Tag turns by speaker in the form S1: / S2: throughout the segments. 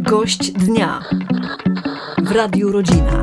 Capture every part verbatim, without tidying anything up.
S1: Gość dnia w Radiu Rodzina.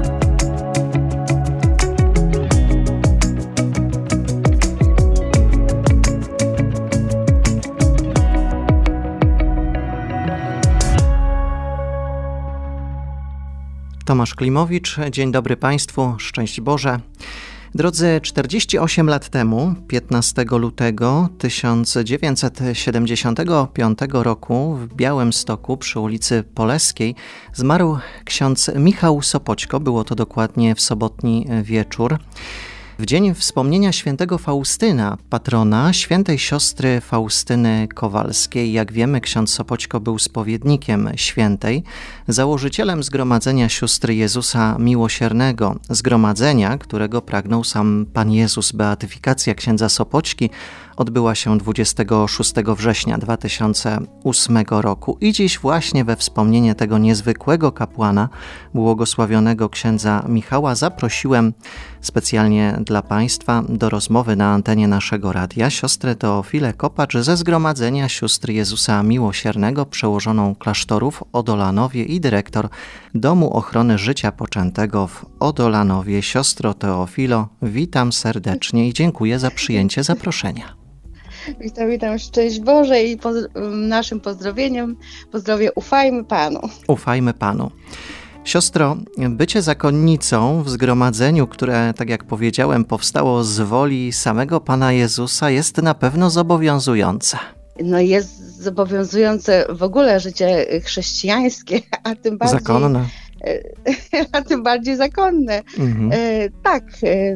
S2: Tomasz Klimowicz, dzień dobry Państwu, szczęść Boże. Drodzy, czterdzieści osiem lat temu, piętnastego lutego tysiąc dziewięćset siedemdziesiątego piątego roku w Białymstoku przy ulicy Poleskiej zmarł ksiądz Michał Sopoćko. Było to dokładnie w sobotni wieczór. W dzień wspomnienia świętego Faustyna, patrona świętej siostry Faustyny Kowalskiej. Jak wiemy, ksiądz Sopoćko był spowiednikiem świętej, założycielem Zgromadzenia Sióstr Jezusa Miłosiernego, zgromadzenia, którego pragnął sam Pan Jezus. Beatyfikacja księdza Sopoćki odbyła się dwudziestego szóstego września dwa tysiące ósmego roku i dziś właśnie we wspomnienie tego niezwykłego kapłana, błogosławionego księdza Michała, zaprosiłem specjalnie dla Państwa do rozmowy na antenie naszego radia siostrę Teofilę Kopacz ze Zgromadzenia Sióstr Jezusa Miłosiernego, przełożoną klasztoru w Odolanowie i dyrektor Domu Ochrony Życia Poczętego w Odolanowie. Siostro Teofilo, witam serdecznie i dziękuję za przyjęcie zaproszenia.
S3: Witam, witam, szczęść Boże i poz- naszym pozdrowieniem pozdrowię ufajmy Panu.
S2: Ufajmy Panu. Siostro, bycie zakonnicą w zgromadzeniu, które, tak jak powiedziałem, powstało z woli samego Pana Jezusa, jest na pewno zobowiązujące.
S3: No jest zobowiązujące w ogóle życie chrześcijańskie, a tym bardziej...
S2: Zakonne.
S3: a tym bardziej zakonne.
S2: Mhm.
S3: E, tak, e,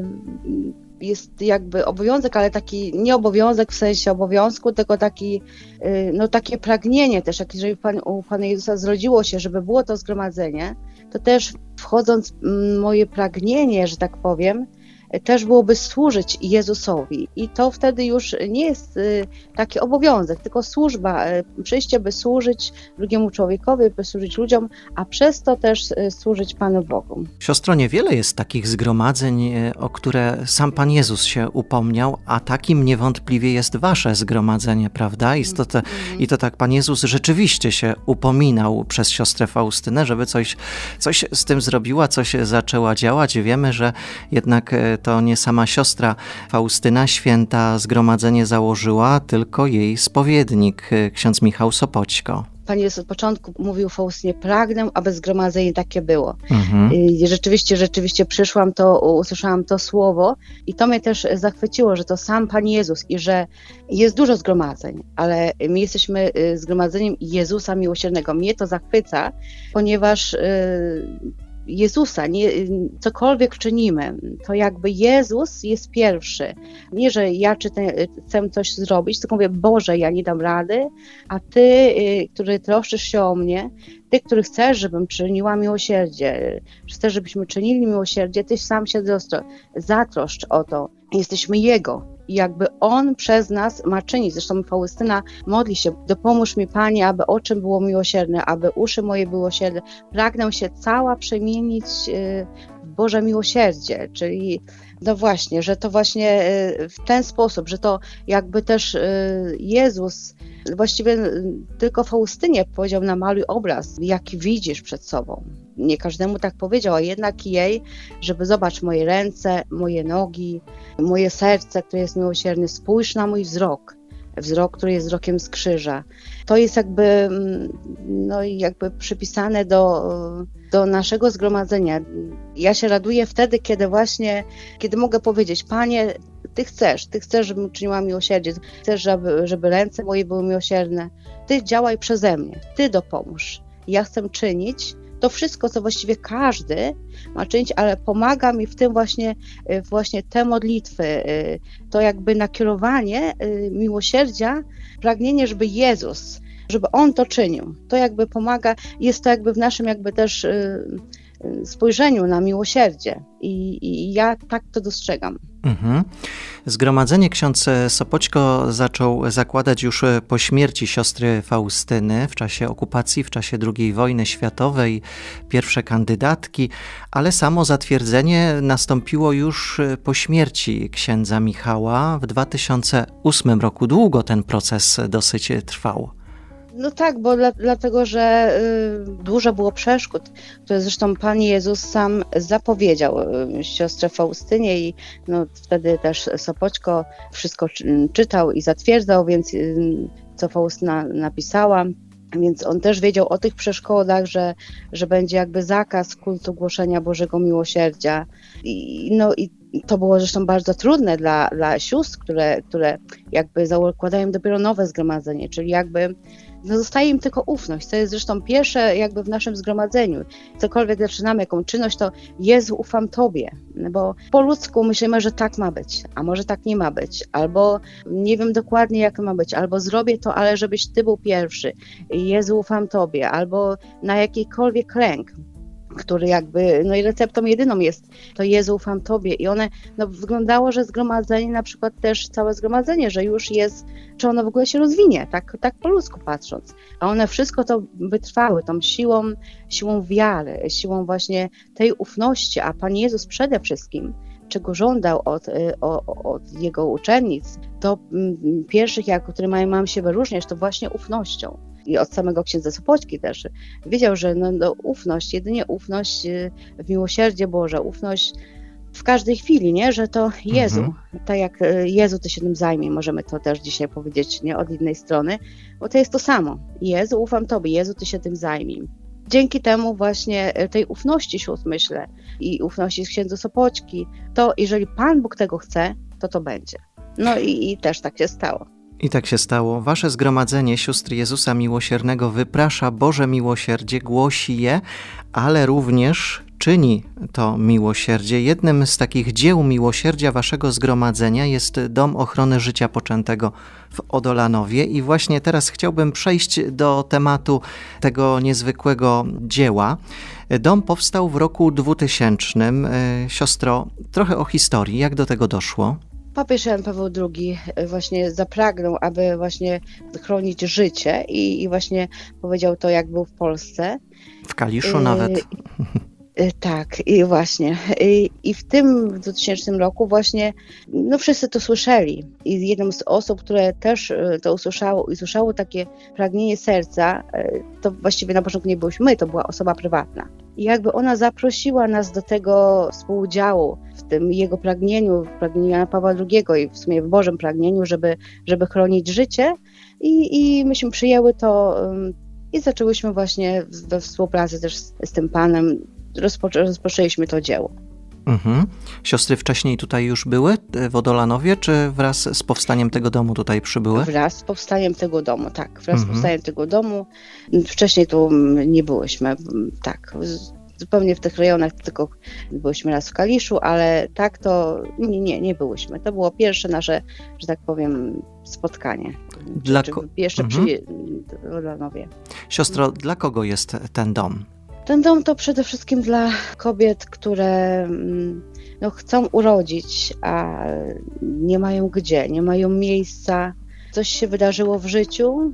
S3: jest jakby obowiązek, ale taki nie obowiązek w sensie obowiązku, tylko taki, no takie pragnienie też, jak jeżeli Pan, u Pana Jezusa zrodziło się, żeby było to zgromadzenie, to też wchodząc moje pragnienie, że tak powiem, też byłoby służyć Jezusowi. I to wtedy już nie jest taki obowiązek, tylko służba, przyjście, by służyć drugiemu człowiekowi, by służyć ludziom, a przez to też służyć Panu Bogu.
S2: Siostro, niewiele jest takich zgromadzeń, o które sam Pan Jezus się upomniał, a takim niewątpliwie jest wasze zgromadzenie, prawda? I to, te, mm. i to tak Pan Jezus rzeczywiście się upominał przez siostrę Faustynę, żeby coś, coś z tym zrobiła, coś zaczęła działać. Wiemy, że jednak to nie sama siostra Faustyna Święta zgromadzenie założyła, tylko jej spowiednik, ksiądz Michał Sopoćko.
S3: Pan Jezus od początku mówił Faustynie, pragnę, aby zgromadzenie takie było.
S2: Mhm.
S3: I rzeczywiście, rzeczywiście przyszłam, to usłyszałam to słowo i to mnie też zachwyciło, że to sam Pan Jezus i że jest dużo zgromadzeń, ale my jesteśmy zgromadzeniem Jezusa Miłosiernego. Mnie to zachwyca, ponieważ Jezusa, nie, cokolwiek czynimy, to jakby Jezus jest pierwszy. Nie, że ja czy te, chcę coś zrobić, tylko mówię, Boże, ja nie dam rady, a Ty, który troszczysz się o mnie, Ty, który chcesz, żebym czyniła miłosierdzie, chcesz, żebyśmy czynili miłosierdzie, Ty sam się zatroszcz o to. Jesteśmy Jego. I jakby On przez nas ma czynić. Zresztą Faustyna modli się, dopomóż mi Panie, aby oczy było miłosierne, aby uszy moje było miłosierne. Pragnę się cała przemienić w Boże miłosierdzie, czyli no właśnie, że to właśnie w ten sposób, że to jakby też Jezus właściwie tylko Faustynie powiedział, namaluj obraz, jaki widzisz przed sobą. Nie każdemu tak powiedział, a jednak jej, żeby zobacz moje ręce, moje nogi, moje serce, które jest miłosierne, spójrz na mój wzrok, wzrok, który jest wzrokiem z krzyża. To jest jakby, no jakby przypisane do, do naszego zgromadzenia. Ja się raduję wtedy, kiedy właśnie, kiedy mogę powiedzieć, Panie, Ty chcesz, Ty chcesz, żebym czyniła miłosierdzie, chcesz, żeby, żeby ręce moje były miłosierne. Ty działaj przeze mnie, Ty dopomóż. Ja chcę czynić to wszystko, co właściwie każdy ma czynić, ale pomaga mi w tym właśnie, właśnie te modlitwy, to jakby nakierowanie miłosierdzia, pragnienie, żeby Jezus, żeby On to czynił. To jakby pomaga, jest to jakby w naszym jakby też spojrzeniu na miłosierdzie i, i ja tak to dostrzegam.
S2: Mhm. Zgromadzenie ksiądz Sopoćko zaczął zakładać już po śmierci siostry Faustyny w czasie okupacji, w czasie drugiej wojny światowej, pierwsze kandydatki, ale samo zatwierdzenie nastąpiło już po śmierci księdza Michała w dwa tysiące ósmym roku. Długo ten proces dosyć trwał.
S3: No tak, bo dla, dlatego, że y, dużo było przeszkód, które zresztą Pan Jezus sam zapowiedział y, siostrze Faustynie i no, wtedy też Sopoćko wszystko czy, czytał i zatwierdzał, więc y, co Faustyna napisała. Więc on też wiedział o tych przeszkodach, że, że będzie jakby zakaz kultu głoszenia Bożego Miłosierdzia. I, no, i to było zresztą bardzo trudne dla, dla sióstr, które, które jakby zakładają dopiero nowe zgromadzenie, czyli jakby no zostaje im tylko ufność. To jest zresztą pierwsze jakby w naszym zgromadzeniu. Cokolwiek zaczynamy, jaką czynność, to Jezu, ufam Tobie. Bo po ludzku myślimy, że tak ma być, a może tak nie ma być. Albo nie wiem dokładnie, jak ma być. Albo zrobię to, ale żebyś Ty był pierwszy. Jezu, ufam Tobie. Albo na jakikolwiek lęk, który jakby, no i receptą jedyną jest to Jezu, ufam Tobie. I one, no wyglądało, że zgromadzenie, na przykład też całe zgromadzenie, że już jest, czy ono w ogóle się rozwinie, tak, tak po ludzku patrząc. A one wszystko to wytrwały, tą siłą, siłą wiary, siłą właśnie tej ufności, a Pan Jezus przede wszystkim, czego żądał od, od, od Jego uczennic, to m, pierwszych, jak, które mają, mają się wyróżniać, to właśnie ufnością. I od samego księdza Sopoćki też wiedział, że no, no, ufność, jedynie ufność w miłosierdzie Boże, ufność w każdej chwili, nie? Że to Jezu, mhm. tak jak Jezu, Ty się tym zajmie, możemy to też dzisiaj powiedzieć, nie? Od innej strony, bo to jest to samo. Jezu, ufam Tobie, Jezu, Ty się tym zajmij. Dzięki temu właśnie tej ufności sióstr, myślę, i ufności z księdza Sopoćki, to jeżeli Pan Bóg tego chce, to to będzie. No i, i też tak się stało.
S2: I tak się stało. Wasze zgromadzenie sióstr Jezusa Miłosiernego wyprasza Boże miłosierdzie, głosi je, ale również czyni to miłosierdzie. Jednym z takich dzieł miłosierdzia waszego zgromadzenia jest Dom Ochrony Życia Poczętego w Odolanowie i właśnie teraz chciałbym przejść do tematu tego niezwykłego dzieła. Dom powstał w roku dwutysięcznym. Siostro, trochę o historii. Jak do tego doszło?
S3: Papież Jan Paweł drugi właśnie zapragnął, aby właśnie chronić życie i, i właśnie powiedział to, jak był w Polsce.
S2: W Kaliszu nawet.
S3: Y, tak, i właśnie. I, I w tym dwutysięcznym roku właśnie, no wszyscy to słyszeli. I jedną z osób, które też to usłyszało i usłyszało takie pragnienie serca, to właściwie na początku nie byliśmy my, to była osoba prywatna. I jakby ona zaprosiła nas do tego współudziału w tym jego pragnieniu, w pragnieniu Jana Pawła drugiego i w sumie w Bożym pragnieniu, żeby, żeby chronić życie. I, i myśmy przyjęły to um, i zaczęłyśmy właśnie we współpracy też z, z tym panem, rozpoczę, rozpoczęliśmy to dzieło.
S2: Mhm. Siostry wcześniej tutaj już były w Odolanowie, czy wraz z powstaniem tego domu tutaj przybyły?
S3: Wraz z powstaniem tego domu, tak. Wraz mhm. z powstaniem tego domu. Wcześniej tu nie byłyśmy, tak. Zupełnie w tych rejonach, tylko byłyśmy raz w Kaliszu, ale tak to nie, nie, nie byłyśmy. To było pierwsze nasze, że tak powiem, spotkanie.
S2: Dla
S3: czy,
S2: ko-
S3: czy jeszcze
S2: mhm.
S3: przy Odolanowie.
S2: Siostro, dla kogo jest ten dom?
S3: Ten dom to przede wszystkim dla kobiet, które no, chcą urodzić, a nie mają gdzie, nie mają miejsca. Coś się wydarzyło w życiu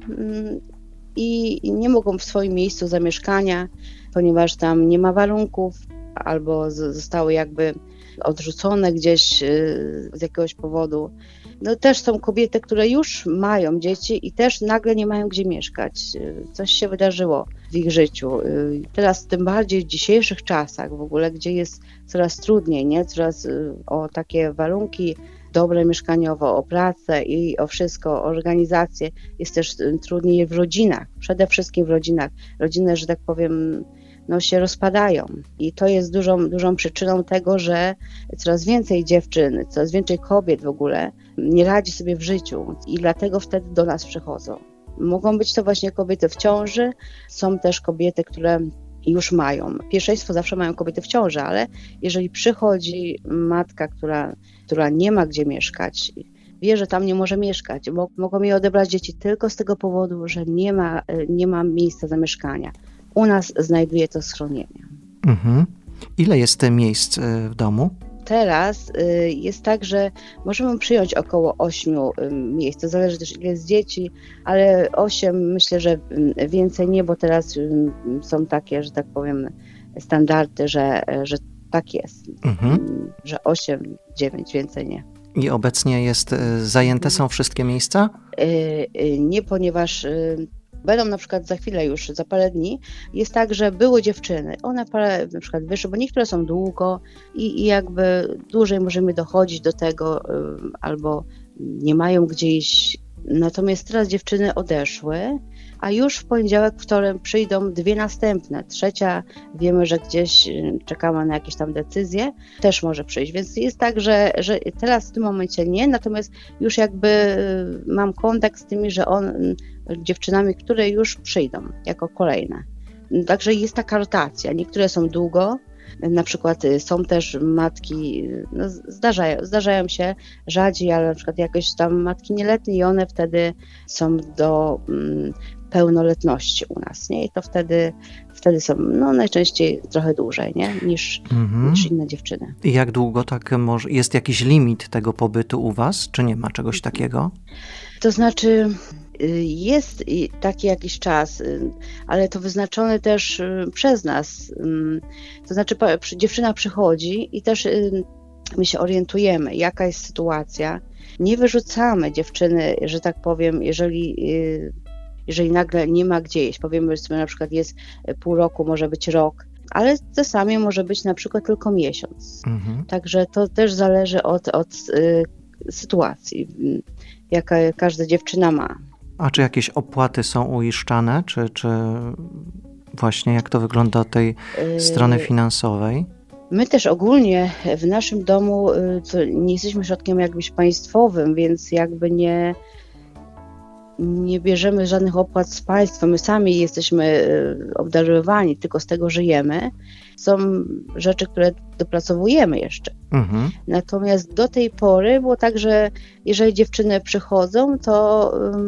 S3: i nie mogą w swoim miejscu zamieszkania, ponieważ tam nie ma warunków albo zostały jakby odrzucone gdzieś z jakiegoś powodu. No też są kobiety, które już mają dzieci i też nagle nie mają gdzie mieszkać. Coś się wydarzyło w ich życiu. Teraz tym bardziej w dzisiejszych czasach w ogóle, gdzie jest coraz trudniej, nie? Coraz o takie warunki dobre mieszkaniowo, o pracę i o wszystko, o organizację. Jest też trudniej w rodzinach, przede wszystkim w rodzinach. Rodziny, że tak powiem, no się rozpadają i to jest dużą, dużą przyczyną tego, że coraz więcej dziewczyn, coraz więcej kobiet w ogóle nie radzi sobie w życiu i dlatego wtedy do nas przychodzą. Mogą być to właśnie kobiety w ciąży, są też kobiety, które już mają. Pierwszeństwo zawsze mają kobiety w ciąży, ale jeżeli przychodzi matka, która, która nie ma gdzie mieszkać, wie, że tam nie może mieszkać, mogą jej odebrać dzieci tylko z tego powodu, że nie ma, nie ma miejsca zamieszkania. U nas znajduje to schronienie.
S2: Mhm. Ile jest miejsc w domu?
S3: Teraz jest tak, że możemy przyjąć około ośmiu miejsc. To zależy też, ile jest dzieci, ale osiem, myślę, że więcej nie, bo teraz są takie, że tak powiem, standardy, że, że tak jest. Mhm. Że osiem, dziewięć, więcej nie.
S2: I obecnie jest zajęte są wszystkie miejsca?
S3: Nie, ponieważ Będą na przykład za chwilę już, za parę dni, jest tak, że były dziewczyny, one parę na przykład wyszły, bo niektóre są długo i, i jakby dłużej możemy dochodzić do tego, albo nie mają gdzieś. Natomiast teraz dziewczyny odeszły, a już w poniedziałek, wtorek przyjdą dwie następne. Trzecia, wiemy, że gdzieś czekamy na jakieś tam decyzje, też może przyjść. Więc jest tak, że, że teraz w tym momencie nie, natomiast już jakby mam kontakt z tymi, że on, dziewczynami, które już przyjdą jako kolejne. Także jest taka rotacja. Niektóre są długo, na przykład są też matki, no zdarzają, zdarzają się rzadziej, ale na przykład jakoś tam matki nieletnie i one wtedy są do mm, pełnoletności u nas, nie? I to wtedy, wtedy są no, najczęściej trochę dłużej, nie? Niż, mhm. niż inne dziewczyny.
S2: I jak długo tak może, jest jakiś limit tego pobytu u was, czy nie ma czegoś takiego?
S3: To znaczy jest taki jakiś czas, ale to wyznaczone też przez nas. To znaczy dziewczyna przychodzi i też my się orientujemy, jaka jest sytuacja. Nie wyrzucamy dziewczyny, że tak powiem, jeżeli, jeżeli nagle nie ma gdzie iść. Powiemy, że na przykład jest pół roku, może być rok, ale czasami może być na przykład tylko miesiąc. Mhm. Także to też zależy od, od sytuacji, jaka każda dziewczyna ma.
S2: A czy jakieś opłaty są uiszczane, czy, czy właśnie jak to wygląda od tej yy... strony finansowej?
S3: My też ogólnie w naszym domu nie jesteśmy ośrodkiem jakimś państwowym, więc jakby nie, nie bierzemy żadnych opłat z państwa. My sami jesteśmy obdarowani, tylko z tego żyjemy. Są rzeczy, które dopracowujemy jeszcze. Mhm. Natomiast do tej pory było tak, że jeżeli dziewczyny przychodzą, to,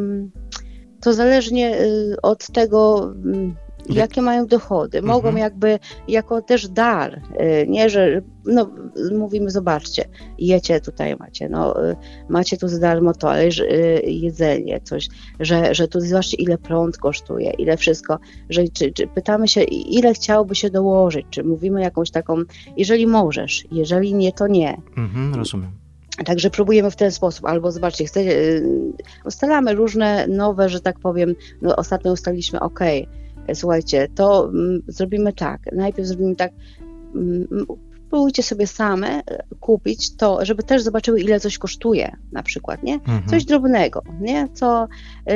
S3: to zależnie od tego, jakie mają dochody. Mogą mhm. jakby jako też dar, nie, że no, mówimy, zobaczcie, jecie tutaj macie, no, macie tu za darmo to, ale jedzenie, coś, że, że tu zobaczcie, ile prąd kosztuje, ile wszystko, że czy, czy pytamy się, ile chciałoby się dołożyć, czy mówimy jakąś taką, jeżeli możesz, jeżeli nie, to nie.
S2: Mhm, rozumiem.
S3: Także próbujemy w ten sposób, albo zobaczcie, chcecie, ustalamy różne nowe, że tak powiem, no ostatnio ustaliliśmy, ok, słuchajcie, to mm, zrobimy tak, najpierw zrobimy tak, mm, próbujcie sobie same kupić to, żeby też zobaczyły, ile coś kosztuje, na przykład, nie? Mhm. Coś drobnego, nie? Co,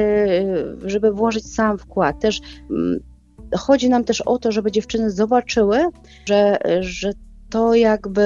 S3: yy, żeby włożyć sam wkład. Też yy, chodzi nam też o to, żeby dziewczyny zobaczyły, że, że to jakby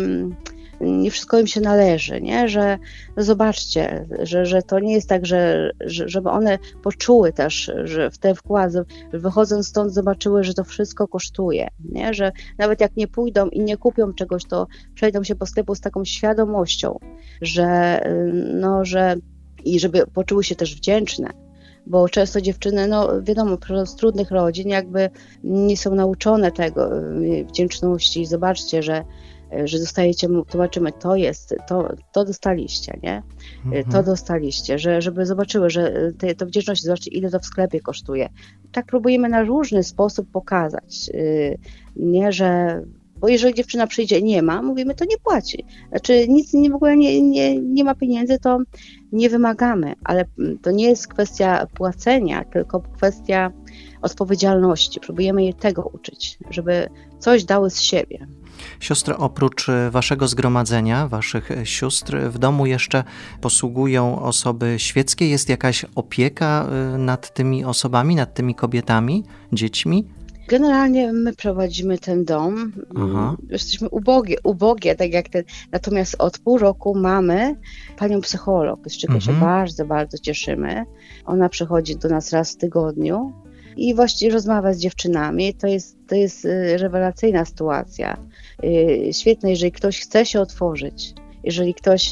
S3: nie wszystko im się należy, nie? Że no zobaczcie, że, że to nie jest tak, że, że żeby one poczuły też, że w te wkłady, wychodząc stąd zobaczyły, że to wszystko kosztuje, nie? Że nawet jak nie pójdą i nie kupią czegoś, to przejdą się po sklepu z taką świadomością, że no, że i żeby poczuły się też wdzięczne. Bo często dziewczyny, no wiadomo, z trudnych rodzin jakby nie są nauczone tego, wdzięczności. Zobaczcie, że że dostajecie, zobaczymy, to jest, to, to dostaliście, nie? Mhm. To dostaliście, że, żeby zobaczyły, że te, to wdzięczność, zobaczcie, ile to w sklepie kosztuje. Tak próbujemy na różny sposób pokazać, nie, że, bo jeżeli dziewczyna przyjdzie i nie ma, mówimy, to nie płaci. Znaczy nic nie, w ogóle nie, nie, nie ma pieniędzy, to nie wymagamy, ale to nie jest kwestia płacenia, tylko kwestia odpowiedzialności. Próbujemy je tego uczyć, żeby coś dały z siebie.
S2: Siostro, oprócz waszego zgromadzenia, waszych sióstr, w domu jeszcze posługują osoby świeckie? Jest jakaś opieka nad tymi osobami, nad tymi kobietami, dziećmi?
S3: Generalnie my prowadzimy ten dom. Aha. Jesteśmy ubogie, ubogie, tak jak ten. Natomiast od pół roku mamy panią psycholog, z czego mhm. się bardzo, bardzo cieszymy. Ona przychodzi do nas raz w tygodniu i właściwie rozmawia z dziewczynami. To jest, to jest rewelacyjna sytuacja. Świetne, jeżeli ktoś chce się otworzyć, jeżeli ktoś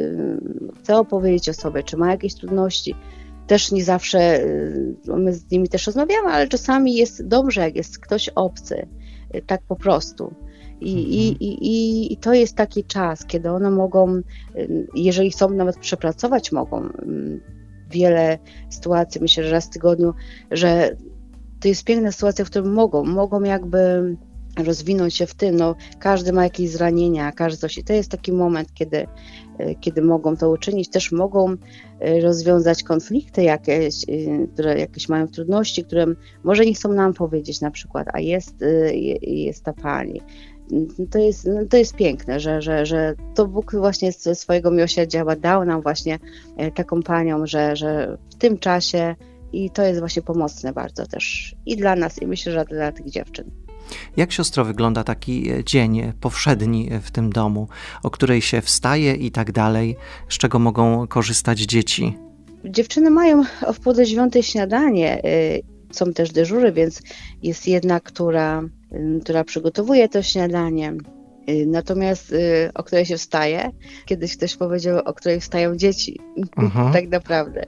S3: chce opowiedzieć o sobie, czy ma jakieś trudności. Też nie zawsze, my z nimi też rozmawiamy, ale czasami jest dobrze, jak jest ktoś obcy, tak po prostu. I, mhm. i, i, i to jest taki czas, kiedy one mogą, jeżeli chcą nawet przepracować, mogą wiele sytuacji, myślę, że raz w tygodniu, że to jest piękna sytuacja, w której mogą, mogą jakby rozwinąć się w tym. No, każdy ma jakieś zranienia, każdy coś i to jest taki moment, kiedy, kiedy mogą to uczynić. Też mogą rozwiązać konflikty jakieś, które jakieś mają trudności, które może nie chcą nam powiedzieć na przykład, a jest, jest ta pani. To jest, to jest piękne, że, że, że to Bóg właśnie ze swojego miłosierdzia dał nam właśnie taką panią, że, że w tym czasie i to jest właśnie pomocne bardzo też i dla nas, i myślę, że dla tych dziewczyn.
S2: Jak, siostro, wygląda taki dzień powszedni w tym domu, o której się wstaje i tak dalej, z czego mogą korzystać dzieci?
S3: Dziewczyny mają o wpół do dziewiątej śniadanie, są też dyżury, więc jest jedna, która, która przygotowuje to śniadanie. Natomiast o której się wstaje, kiedyś ktoś powiedział, o której wstają dzieci, mhm. tak naprawdę.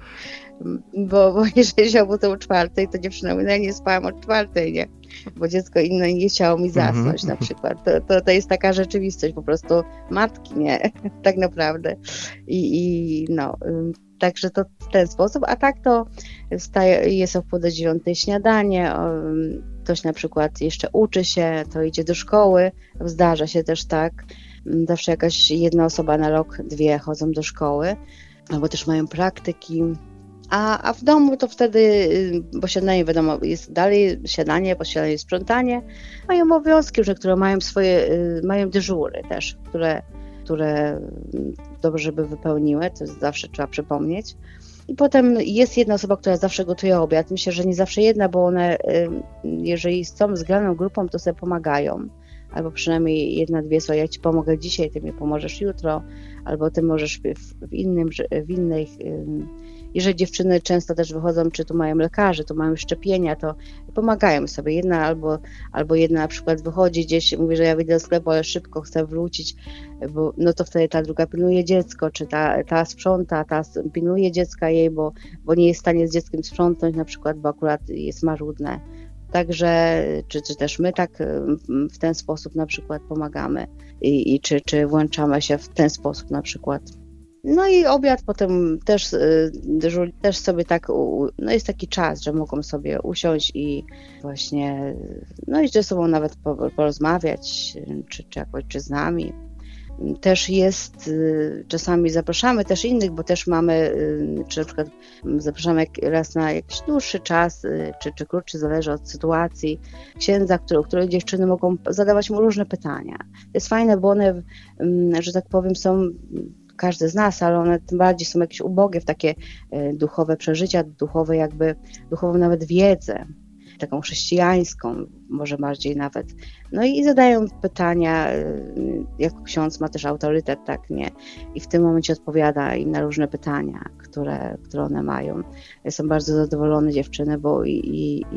S3: Bo, bo jeżeli się obudzą o czwartej, to dziewczyna mówi, no ja nie spałam od czwartej, nie? Bo dziecko inne nie chciało mi zasnąć mm-hmm. na przykład. To, to, to jest taka rzeczywistość po prostu matki, nie? tak naprawdę. I, i no, także to w ten sposób. A tak to wstaje, jest o wpół do dziewiątej śniadanie, ktoś na przykład jeszcze uczy się, to idzie do szkoły, zdarza się też tak. Zawsze jakaś jedna osoba na rok, dwie chodzą do szkoły, albo też mają praktyki. A, a w domu to wtedy, bo śniadanie wiadomo, jest dalej śniadanie, po śniadaniu sprzątanie, mają obowiązki, że które mają swoje, mają dyżury też, które, które dobrze by wypełniły, to zawsze trzeba przypomnieć. I potem jest jedna osoba, która zawsze gotuje obiad. Myślę, że nie zawsze jedna, bo one, jeżeli są zgraną grupą, to sobie pomagają. Albo przynajmniej jedna, dwie, słuchaj, ja ci pomogę dzisiaj, ty mi pomożesz jutro, albo ty możesz w, w innym, w innej... Jeżeli dziewczyny często też wychodzą, czy tu mają lekarzy, tu mają szczepienia, to pomagają sobie. Jedna albo, albo jedna na przykład wychodzi gdzieś, mówi, że ja wyjdę do sklepu, ale szybko chcę wrócić, bo no to wtedy ta druga pilnuje dziecko, czy ta, ta sprząta, ta pilnuje dziecka jej, bo, bo nie jest w stanie z dzieckiem sprzątnąć na przykład, bo akurat jest marudne. Także, czy, czy też my tak w ten sposób na przykład pomagamy i, i czy, czy włączamy się w ten sposób na przykład. No i obiad potem też, też sobie tak, no jest taki czas, że mogą sobie usiąść i właśnie, no i ze sobą nawet porozmawiać, czy, czy jakoś, czy z nami. Też jest, czasami zapraszamy też innych, bo też mamy, czy na przykład zapraszamy raz na jakiś dłuższy czas, czy, czy krótszy, zależy od sytuacji, księdza, który, której dziewczyny mogą zadawać mu różne pytania. Jest fajne, bo one, że tak powiem, są każdy z nas, ale one tym bardziej są jakieś ubogie w takie duchowe przeżycia, duchowe jakby, duchową nawet wiedzę, taką chrześcijańską, może bardziej nawet. No i zadają pytania, jako ksiądz ma też autorytet, tak, nie? I w tym momencie odpowiada im na różne pytania, które, które one mają. Są bardzo zadowolone dziewczyny, bo i, i, i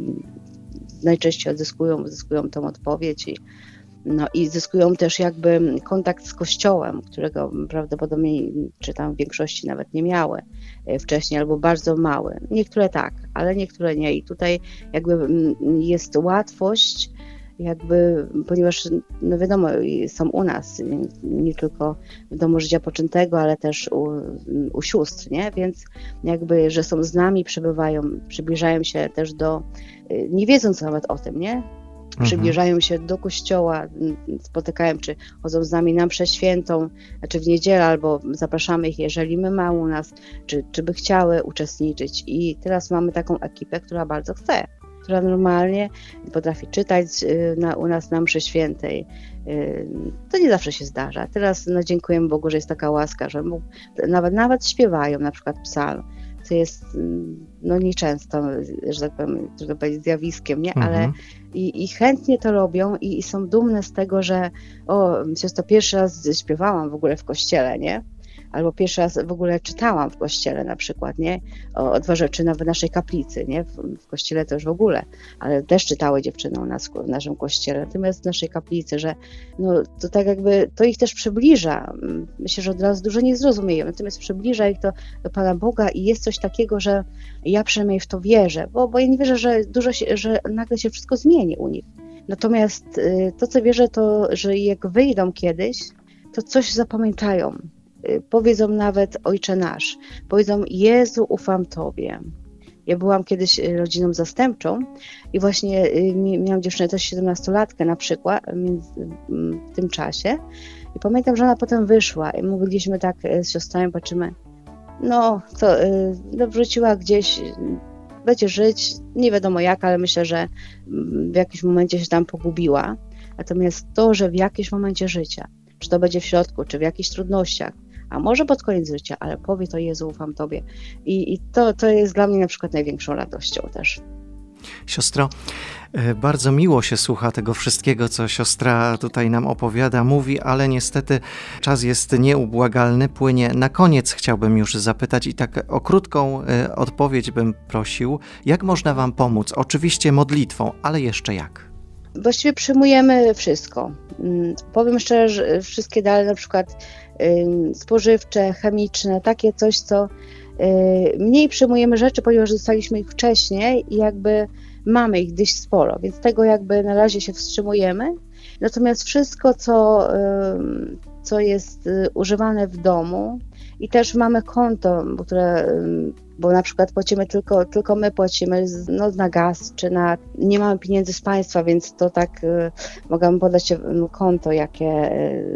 S3: najczęściej odzyskują, odzyskują tą odpowiedź i No i zyskują też jakby kontakt z Kościołem, którego prawdopodobnie, czy tam w większości nawet nie miały wcześniej, albo bardzo mały. Niektóre tak, ale niektóre nie. I tutaj jakby jest łatwość, jakby, ponieważ no wiadomo, są u nas, nie, nie tylko w domu życia poczętego, ale też u, u sióstr, nie? Więc jakby, że są z nami, przebywają, przybliżają się też do, nie wiedząc nawet o tym, nie? Przybliżają się do kościoła, spotykają, czy chodzą z nami na mszę świętą, czy w niedzielę, albo zapraszamy ich, jeżeli my mamy u nas, czy, czy by chciały uczestniczyć. I teraz mamy taką ekipę, która bardzo chce, która normalnie potrafi czytać na, u nas na mszy świętej. To nie zawsze się zdarza. Teraz no, dziękujemy Bogu, że jest taka łaska, że nawet, nawet śpiewają na przykład psalm. To jest no nieczęsto, że tak powiem, trudno powiedzieć zjawiskiem, nie? Ale mhm. i, i chętnie to robią i, i są dumne z tego, że o, siostro, pierwszy raz śpiewałam w ogóle w kościele, nie? Albo pierwszy raz w ogóle czytałam w kościele na przykład, nie? O, o dwa rzeczy w naszej kaplicy, nie? W, w kościele to już w ogóle, ale też czytały dziewczyny u nas w naszym kościele, natomiast w naszej kaplicy, że no to tak jakby, to ich też przybliża. Myślę, że od razu dużo nie zrozumieją, natomiast przybliża ich to do Pana Boga i jest coś takiego, że ja przynajmniej w to wierzę, bo, bo ja nie wierzę, że dużo się, że nagle się wszystko zmieni u nich. Natomiast to, co wierzę, to, że jak wyjdą kiedyś, to coś zapamiętają. Powiedzą nawet Ojcze Nasz, powiedzą Jezu, ufam Tobie. Ja byłam kiedyś rodziną zastępczą i właśnie miałam dziewczynę też siedemnastolatkę na przykład w tym czasie i pamiętam, że ona potem wyszła i mówiliśmy tak z siostrami, patrzymy, no to no, wróciła gdzieś, będzie żyć, nie wiadomo jak, ale myślę, że w jakimś momencie się tam pogubiła. Natomiast to, że w jakimś momencie życia, czy to będzie w środku, czy w jakichś trudnościach, a może pod koniec życia, ale powie to Jezu, ufam Tobie. I, i to, to jest dla mnie na przykład największą radością też.
S2: Siostro, bardzo miło się słucha tego wszystkiego, co siostra tutaj nam opowiada, mówi, ale niestety czas jest nieubłagalny, płynie. Na koniec chciałbym już zapytać i tak o krótką odpowiedź bym prosił. Jak można Wam pomóc? Oczywiście modlitwą, ale jeszcze jak?
S3: Właściwie przyjmujemy wszystko. Powiem szczerze, że wszystkie dary na przykład spożywcze, chemiczne, takie coś, co mniej przyjmujemy rzeczy, ponieważ dostaliśmy ich wcześniej i jakby mamy ich dość sporo, więc tego jakby na razie się wstrzymujemy. Natomiast wszystko, co, co jest używane w domu i też mamy konto, które, bo na przykład płacimy tylko, tylko my płacimy no, na gaz, czy na, nie mamy pieniędzy z państwa, więc to tak mogę podać konto, jakie,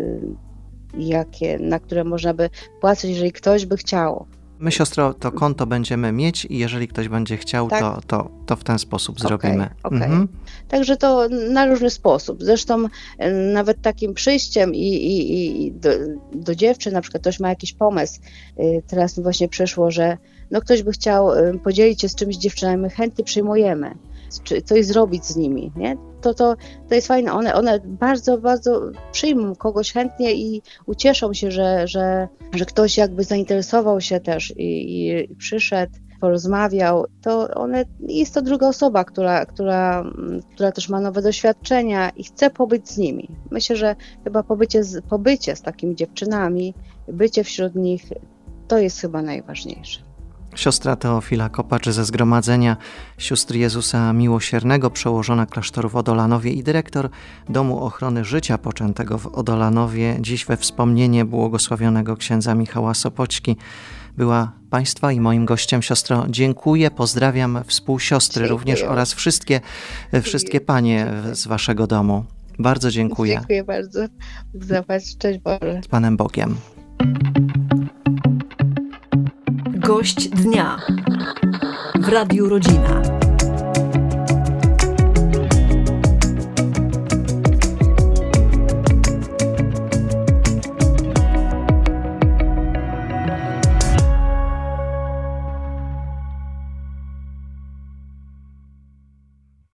S3: jakie, na które można by płacić, jeżeli ktoś by chciał.
S2: My, siostro, to konto będziemy mieć i jeżeli ktoś będzie chciał, tak? to, to, to w ten sposób okay, zrobimy.
S3: Okay.
S2: Mhm.
S3: Także to na różny sposób. Zresztą nawet takim przyjściem i, i, i do, do dziewczyn, na przykład ktoś ma jakiś pomysł, teraz mi właśnie przyszło, że no ktoś by chciał podzielić się z czymś z dziewczynami, my chętnie przyjmujemy, czy coś zrobić z nimi, nie? To, to, to jest fajne, one, one bardzo, bardzo przyjmą kogoś chętnie i ucieszą się, że, że, że ktoś jakby zainteresował się też i, i przyszedł, porozmawiał, to one, jest to druga osoba, która, która, która też ma nowe doświadczenia i chce pobyć z nimi. Myślę, że chyba pobycie z, pobycie z takimi dziewczynami, bycie wśród nich, to jest chyba najważniejsze.
S2: Siostra Teofila Kopacz ze Zgromadzenia Sióstr Jezusa Miłosiernego, przełożona klasztoru w Odolanowie i dyrektor Domu Ochrony Życia poczętego w Odolanowie, dziś we wspomnienie błogosławionego księdza Michała Sopoćki, była Państwa i moim gościem. Siostro, dziękuję, pozdrawiam współsiostry dziękuję. również oraz wszystkie, wszystkie panie dziękuję. z Waszego domu. Bardzo dziękuję.
S3: Dziękuję bardzo. Zobacz, cześć Boże.
S2: Z Panem Bogiem.
S1: Gość dnia w Radiu Rodzina.